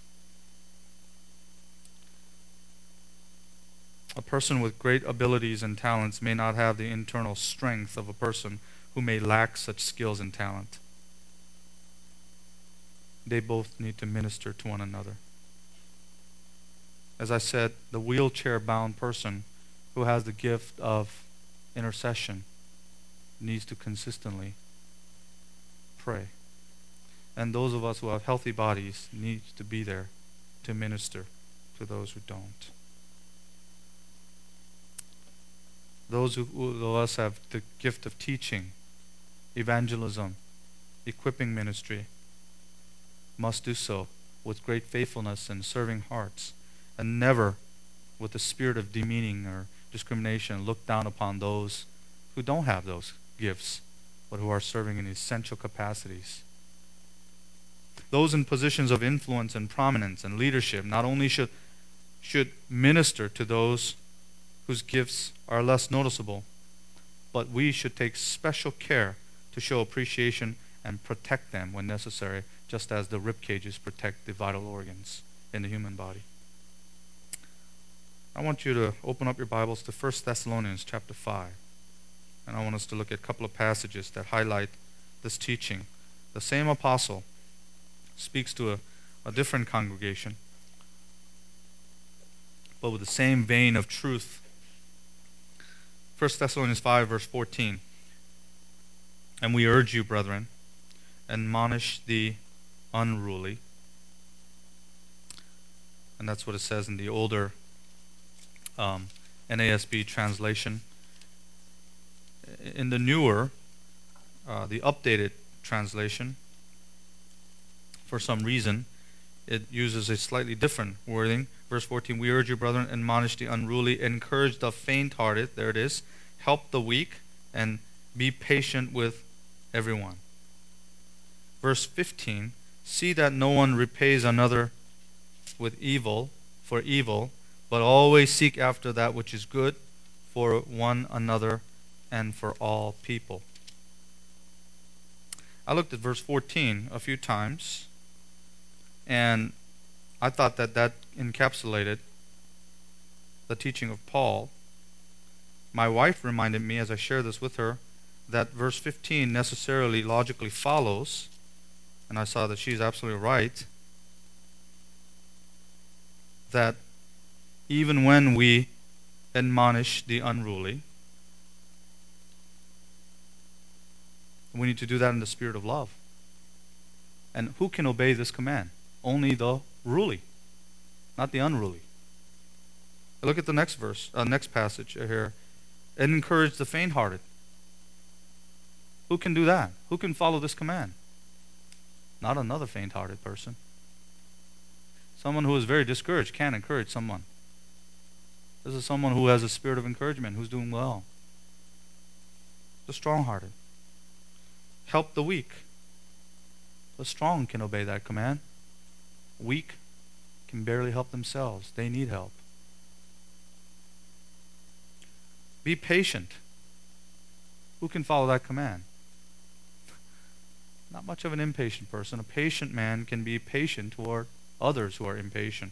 A person with great abilities and talents may not have the internal strength of a person who may lack such skills and talent. they both need to minister to one another. As I said, the wheelchair-bound person who has the gift of intercession needs to consistently pray. And those of us who have healthy bodies need to be there to minister to those who don't. Those of us have the gift of teaching, evangelism, equipping ministry, must do so with great faithfulness and serving hearts, and never with the spirit of demeaning or discrimination look down upon those who don't have those gifts, but who are serving in essential capacities. Those in positions of influence and prominence and leadership not only should minister to those whose gifts are less noticeable, but we should take special care to show appreciation and protect them when necessary, just as the rib cages protect the vital organs in the human body. I want you to open up your Bibles to 1 Thessalonians chapter 5. And I want us to look at a couple of passages that highlight this teaching. The same apostle speaks to a different congregation, but with the same vein of truth. 1 Thessalonians 5, verse 14. And we urge you, brethren, admonish the unruly. And that's what it says in the older NASB translation. In the newer, the updated translation, for some reason, it uses a slightly different wording. Verse 14, we urge you, brethren, admonish the unruly, encourage the faint-hearted, there it is, help the weak, and be patient with everyone. Verse 15, see that no one repays another with evil for evil, but always seek after that which is good for one another and for all people. I looked at verse 14 a few times, and I thought that encapsulated the teaching of Paul. My wife reminded me, as I shared this with her, that verse 15 necessarily logically follows, and I saw that she's absolutely right, that even when we admonish the unruly, we need to do that in the spirit of love. And who can obey this command? Only the ruly, not the unruly. Look at the next verse, next passage here. And encourage the faint-hearted. Who can do that? Who can follow this command? Not another faint-hearted person. Someone who is very discouraged can encourage someone. This is someone who has a spirit of encouragement, who's doing well. The strong-hearted. Help the weak. The strong can obey that command. Weak can barely help themselves. They need help. Be patient. Who can follow that command? Not much of an impatient person. A patient man can be patient toward others who are impatient.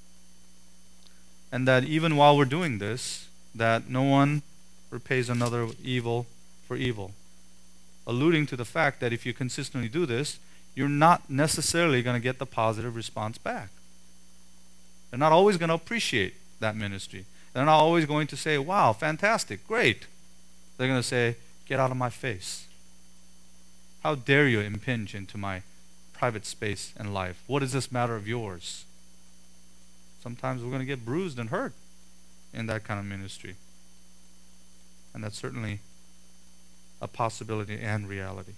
And that even while we're doing this, that no one repays another evil for evil. Alluding to the fact that if you consistently do this, you're not necessarily going to get the positive response back. They're not always going to appreciate that ministry. They're not always going to say, wow, fantastic, great. They're going to say, get out of my face. How dare you impinge into my private space and life? What is this matter of yours? Sometimes we're going to get bruised and hurt in that kind of ministry. And that's certainly a possibility and reality.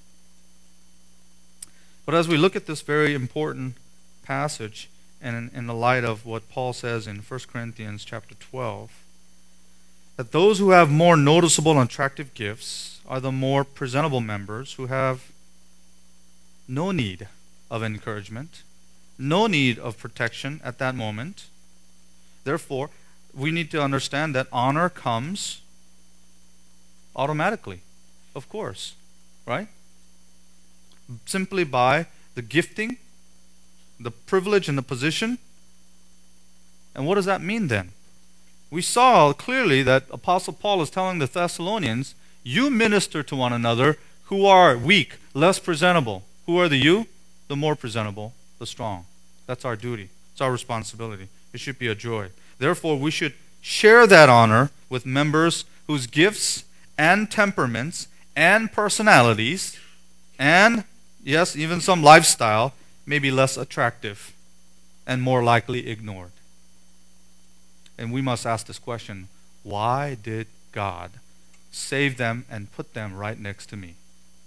But as we look at this very important passage, and in the light of what Paul says in 1 Corinthians chapter 12, that those who have more noticeable and attractive gifts are the more presentable members who have no need of encouragement, no need of protection at that moment. Therefore, we need to understand that honor comes automatically, of course, right? Simply by the gifting, the privilege, and the position. And what does that mean then? We saw clearly that Apostle Paul is telling the Thessalonians, you minister to one another who are weak, less presentable. Who are the you? The more presentable. the strong. That's our duty. It's our responsibility. It should be a joy. Therefore, we should share that honor with members whose gifts and temperaments and personalities and, yes, even some lifestyle may be less attractive and more likely ignored. And we must ask this question: why did God save them and put them right next to me?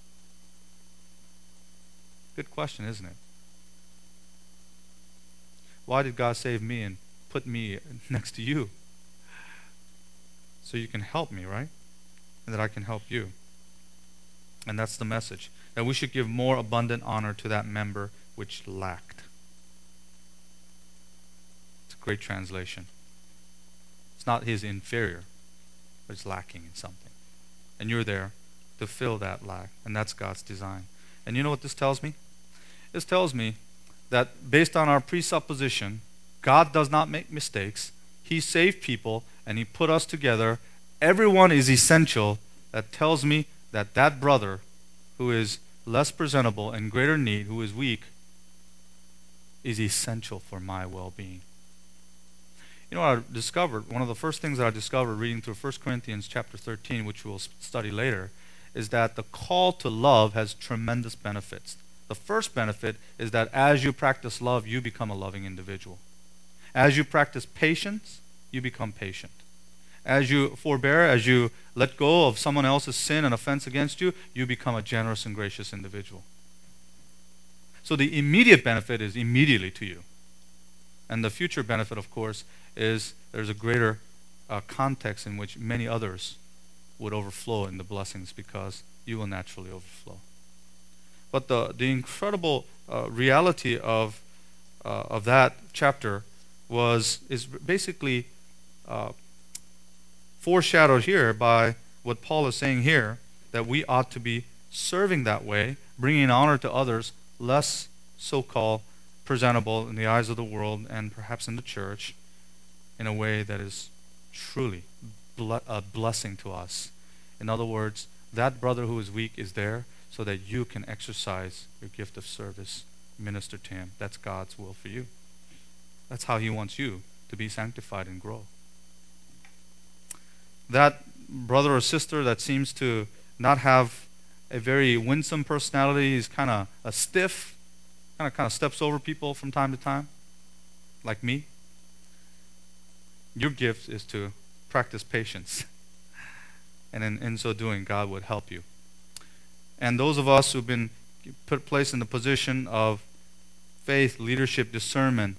Good question, isn't it? Why did God save me and put me next to you? So you can help me, right? And that I can help you. And that's the message. That we should give more abundant honor to that member which lacked. It's a great translation. It's not his inferior, but it's lacking in something. And you're there to fill that lack. And that's God's design. And you know what this tells me? This tells me that based on our presupposition, God does not make mistakes. He saved people and He put us together. Everyone is essential. That tells me that that brother who is less presentable and greater need, who is weak, is essential for my well-being. You know what I discovered? One of the first things that I discovered reading through 1 Corinthians chapter 13, which we'll study later, is that the call to love has tremendous benefits. The first benefit is that as you practice love, you become a loving individual. As you practice patience, you become patient. As you forbear, as you let go of someone else's sin and offense against you, you become a generous and gracious individual. So the immediate benefit is immediately to you. And the future benefit, of course, is there's a greater context in which many others would overflow in the blessings because you will naturally overflow. But the incredible reality of that chapter is basically foreshadowed here by what Paul is saying here, that we ought to be serving that way, bringing honor to others, less so-called presentable in the eyes of the world and perhaps in the church, in a way that is truly a blessing to us. In other words, that brother who is weak is there so that you can exercise your gift of service, minister to him. That's God's will for you. That's how He wants you to be sanctified and grow. That brother or sister that seems to not have a very winsome personality, is kind of a stiff, kind of steps over people from time to time, like me. Your gift is to practice patience. And in so doing, God would help you. And those of us who've been placed in the position of faith, leadership, discernment,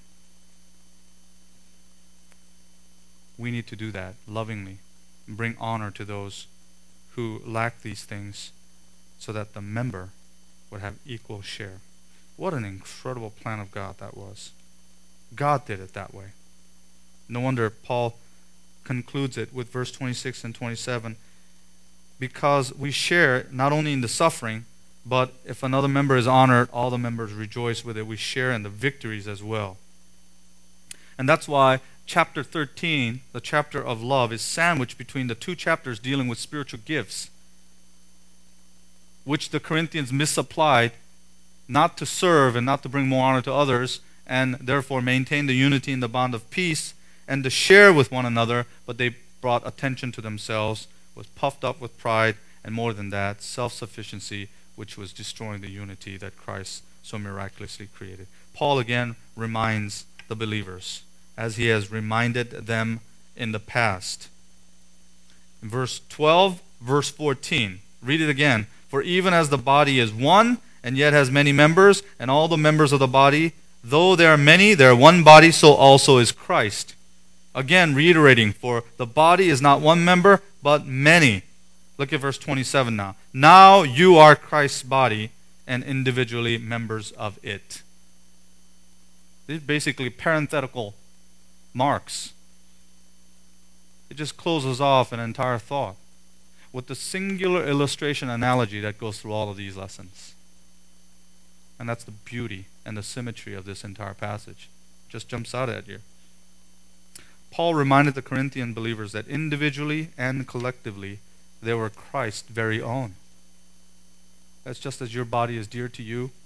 we need to do that lovingly and bring honor to those who lack these things so that the member would have equal share. What an incredible plan of God that was. God did it that way. No wonder Paul concludes it with verse 26 and 27. Because we share not only in the suffering, but if another member is honored, all the members rejoice with it. We share in the victories as well. And that's why chapter 13, the chapter of love, is sandwiched between the two chapters dealing with spiritual gifts, which the Corinthians misapplied, not to serve and not to bring more honor to others, and therefore maintain the unity in the bond of peace, and to share with one another, but they brought attention to themselves, was puffed up with pride, and more than that, self-sufficiency, which was destroying the unity that Christ so miraculously created. Paul again reminds the believers, as he has reminded them in the past. In verse 12, verse 14, read it again. For even as the body is one, and yet has many members, and all the members of the body, though there are many, they are one body, so also is Christ. Again, reiterating, for the body is not one member, but many. Look at verse 27 now. Now you are Christ's body, and individually members of it. These are basically parenthetical marks. It just closes off an entire thought with the singular illustration analogy that goes through all of these lessons. And that's the beauty and the symmetry of this entire passage. Just jumps out at you. Paul reminded the Corinthian believers that individually and collectively they were Christ's very own. That's just as your body is dear to you,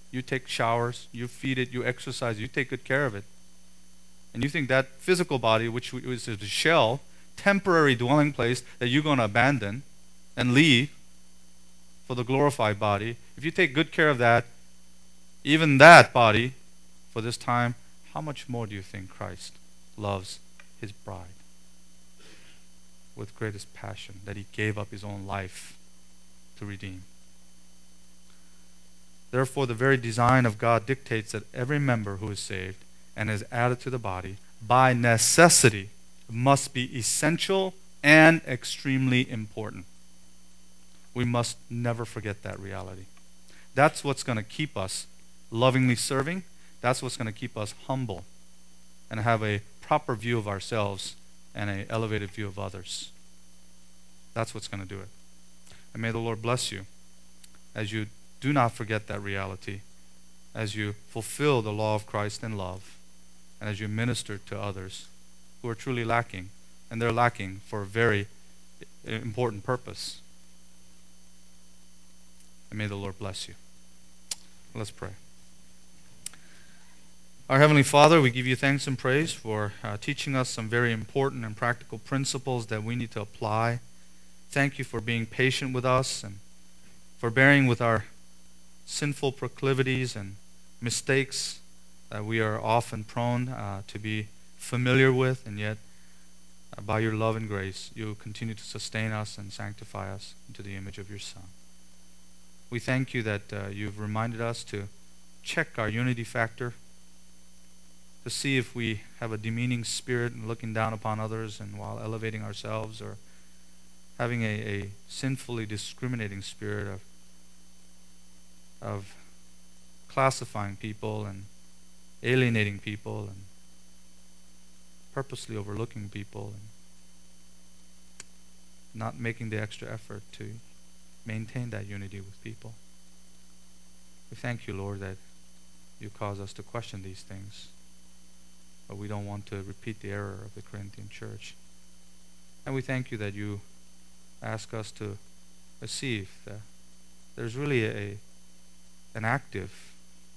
You take showers, you feed it, you exercise, you take good care of it. And you think that physical body, which is a shell, temporary dwelling place that you're going to abandon and leave for the glorified body, if you take good care of that, even that body, for this time, how much more do you think Christ loves his bride with greatest passion, that he gave up his own life to redeem? Therefore, the very design of God dictates that every member who is saved and is added to the body, by necessity, must be essential and extremely important. We must never forget that reality. That's what's going to keep us lovingly serving. That's what's going to keep us humble and have a proper view of ourselves and an elevated view of others. That's what's going to do it. And may the Lord bless you as you do not forget that reality, as you fulfill the law of Christ in love, and as you minister to others who are truly lacking, and they're lacking for a very important purpose. And may the Lord bless you. Let's pray. Our Heavenly Father, we give you thanks and praise for teaching us some very important and practical principles that we need to apply. Thank you for being patient with us and for bearing with our sinful proclivities and mistakes that we are often prone to be familiar with, and yet by your love and grace, you continue to sustain us and sanctify us into the image of your Son. We thank you that you've reminded us to check our unity factor, to see if we have a demeaning spirit and looking down upon others and while elevating ourselves, or having a sinfully discriminating spirit of classifying people and alienating people and purposely overlooking people and not making the extra effort to maintain that unity with people. We thank you, Lord, that you cause us to question these things, but we don't want to repeat the error of the Corinthian church. And we thank you that you ask us to receive that there's really an active,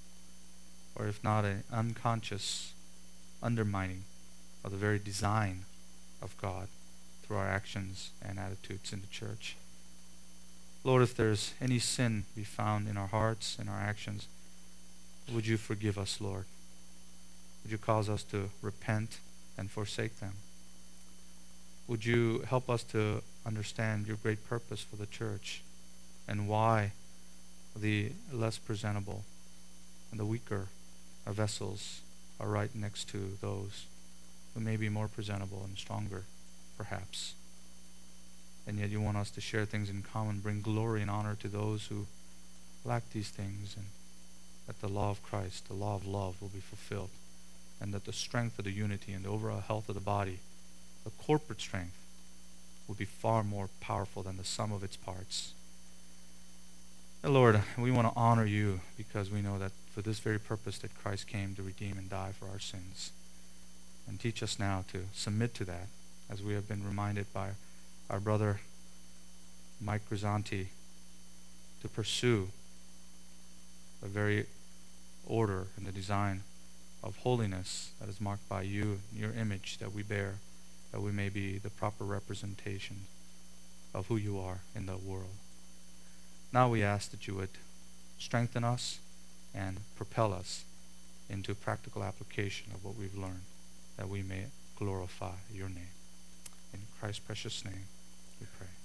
or if not an unconscious, undermining of the very design of God through our actions and attitudes in the church. Lord, if there's any sin be found in our hearts and our actions, would you forgive us, Lord? Would you cause us to repent and forsake them? Would you help us to understand your great purpose for the church and why the less presentable and the weaker vessels are right next to those who may be more presentable and stronger, perhaps. And yet you want us to share things in common, bring glory and honor to those who lack these things, and that the law of Christ, the law of love, will be fulfilled, and that the strength of the unity and the overall health of the body, the corporate strength, will be far more powerful than the sum of its parts. And Lord, we want to honor you because we know that for this very purpose that Christ came to redeem and die for our sins. And teach us now to submit to that, as we have been reminded by our brother Mike Grisanti, to pursue the very order and the design of holiness that is marked by you and your image that we bear, that we may be the proper representation of who you are in the world. Now we ask that you would strengthen us and propel us into practical application of what we've learned, that we may glorify your name. In Christ's precious name we pray.